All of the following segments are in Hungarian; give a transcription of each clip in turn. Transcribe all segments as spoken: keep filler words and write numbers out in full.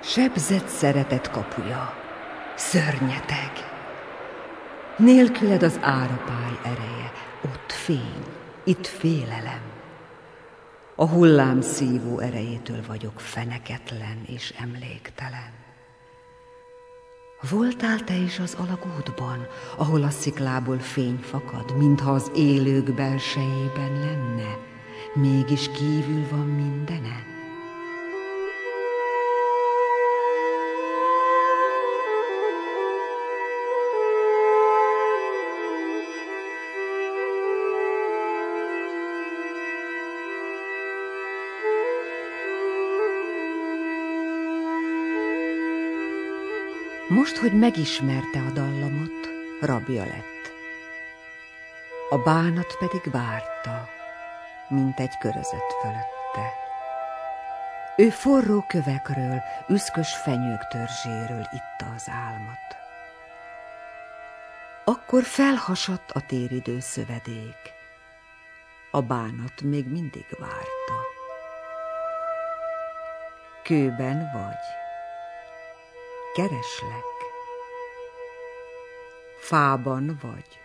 Sebzett szeretet kapuja, szörnyeteg. Nélküled az árapály ereje, ott fény, itt félelem. A hullám szívó erejétől vagyok feneketlen és emléktelen. Voltál te is az alagútban, ahol a sziklából fény fakad, mintha az élők belsejében lenne, mégis kívül van mindenen? Most, hogy megismerte a dallamot, rabja lett. A bánat pedig várta, mint egy körözet fölötte. Ő forró kövekről, üszkös fenyők törzséről itta az álmot. Akkor felhasadt a téridő szövedék. A bánat még mindig várta. Kőben vagy. Kereslek. Fában vagy.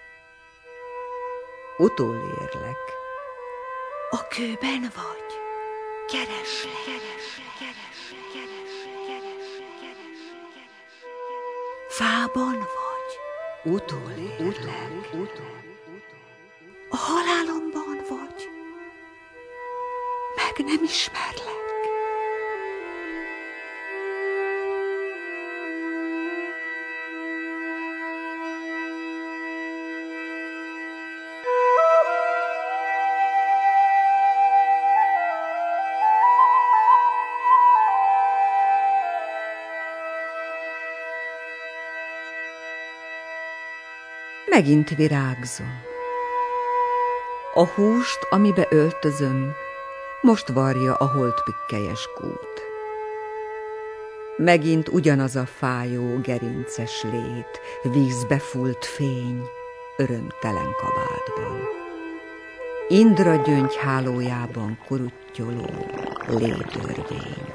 Utolérlek. A kőben vagy. Kereslek. Kereslek. Kereslek. Kereslek. Kereslek. Kereslek. Fában vagy. Utolérlek. A halálomban vagy. Meg nem ismerlek. Megint virágzom. A húst, amibe öltözöm, most varja a holdpikkelyes kút. Megint ugyanaz a fájó, gerinces lét, vízbe fúlt fény, örömtelen kabátban. Indra gyöngy hálójában kuruttyoló létörvény.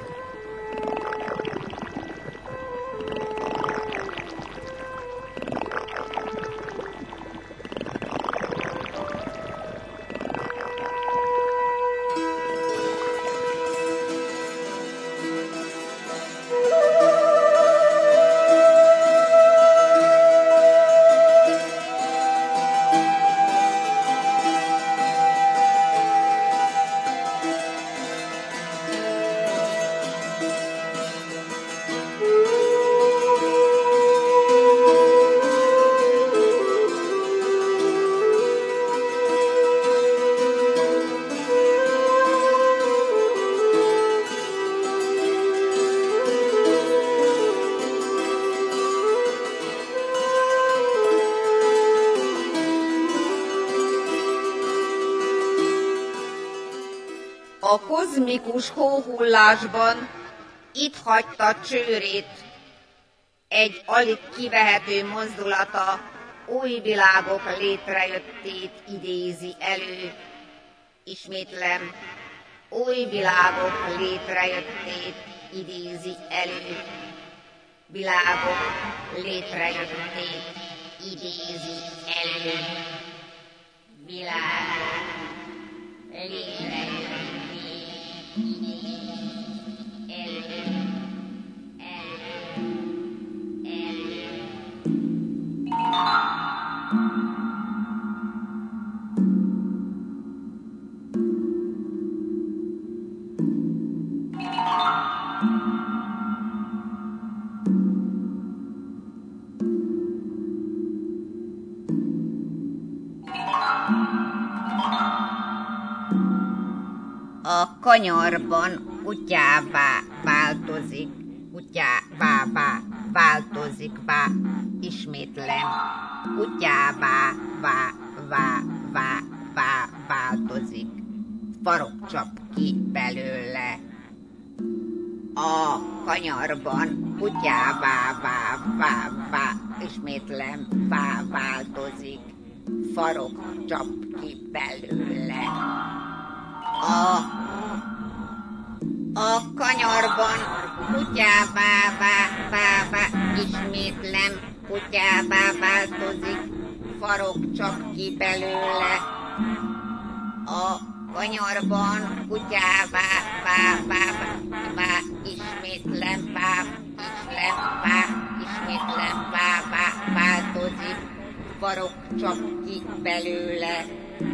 A kozmikus hóhullásban itt hagyta csőrét, egy alig kivehető mozdulata új világok létrejöttét idézi elő. Ismétlem, új világok létrejöttét idézi elő. Világok létrejöttét idézi elő. Világok létrejöttét. A kanyarban kutyává változik, kutyává vá, változik vá, ismétlem, kutyává vá, vá, vá, vá, változik, farok csap ki belőle. A kanyarban kutyává vá, vá, vá, ismétlem, vá, változik, farok csap ki belőle. A, a kanyarban kutyává, vá, vá, vá, ismétlem, kutyává változik, farok csap ki belőle. A kanyarban kutyává, vá, vá, vá, vá, ismétlem, vá, ismétlem, vá, ismétlem, vá, vá, változik, farok csap ki belőle.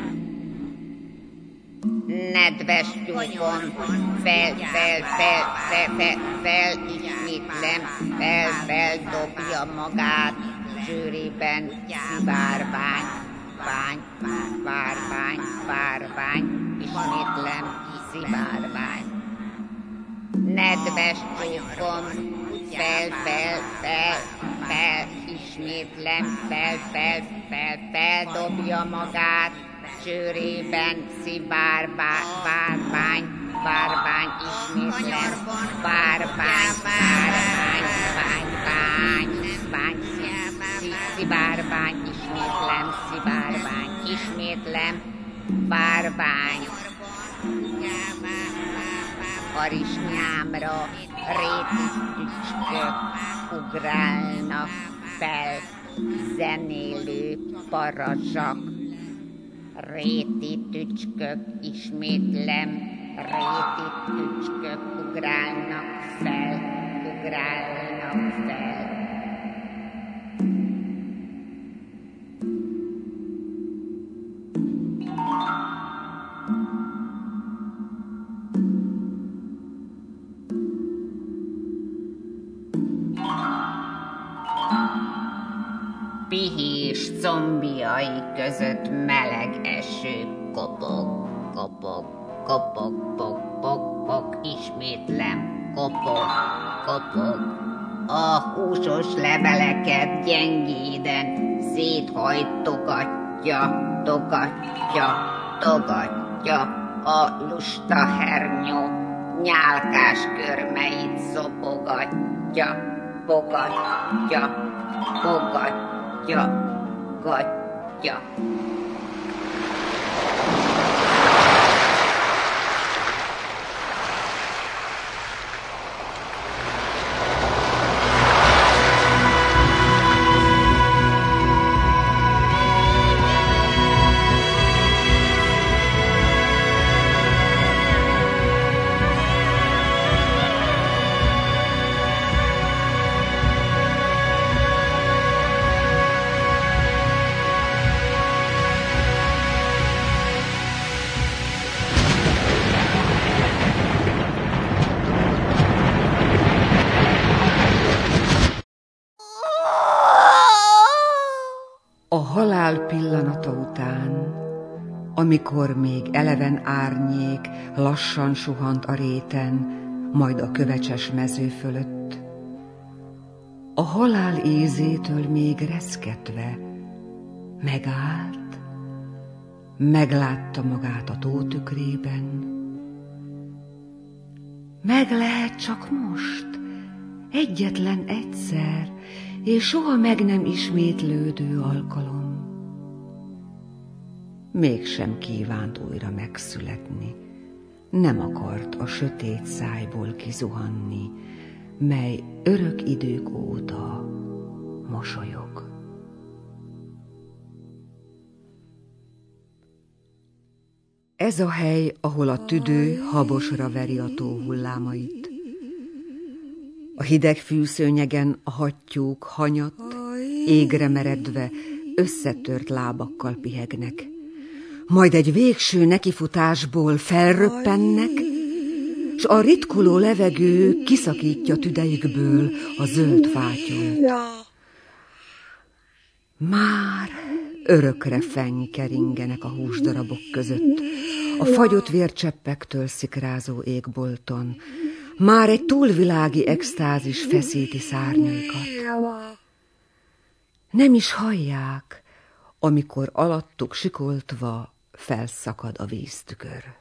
Nedves tyúkon, fel, fel, fel, fel, fel, fel, ismétlem, fel, fel, dobja magát, zsűriben szivárvány, vány, várvány, várvány, ismétlem, szivárvány. Nedves tyúkon, fel, fel, fel, fel, ismétlem, fel, fel, fel, fel, dobja magát, csőrében szivárvány, várvány, várvány, ismétlem, várvány, várvány, vány, vány, vány, szivárvány, ismétlem, szivárvány, ismétlem, várvány. Harisnyámra réti tücskök ugrálnak fel, zenélő parazsak. Réti tücskök, ismétlem, réti tücskök ugrálnak fel, ugrálnak fel. Pihés combjai között meleg eső kopog, kopog, kopog, pog, pog, pog, ismétlem, kopog, kopog. A húsos leveleket gyengéden széthajtogatja, togatja, togatja a lusta hernyó, nyálkás körmeit szopogatja, bogatja, bogatja. Ja, gatya. A halál pillanata után, amikor még eleven árnyék lassan suhant a réten, majd a kövecses mező fölött, a halál ízétől még reszketve megállt, meglátta magát a tó tükrében. Meg lehet csak most, egyetlen egyszer, és soha meg nem ismétlődő alkalom. Mégsem kívánt újra megszületni, nem akart a sötét szájból kizuhanni, mely örök idők óta mosolyog. Ez a hely, ahol a tüdő habosra veri a tó hullámait. A hideg fűszőnyegen a hattyúk hanyatt, égre meredve, összetört lábakkal pihegnek. Majd egy végső nekifutásból felröppennek, s a ritkuló levegő kiszakítja tüdeikből a zöld fátyon. Már örökre fenykeringenek a húsdarabok között, a fagyott vércseppektől szikrázó égbolton. Már egy túlvilági extázis feszíti szárnyaikat. Nem is hallják, amikor alattuk sikoltva felszakad a víztükör.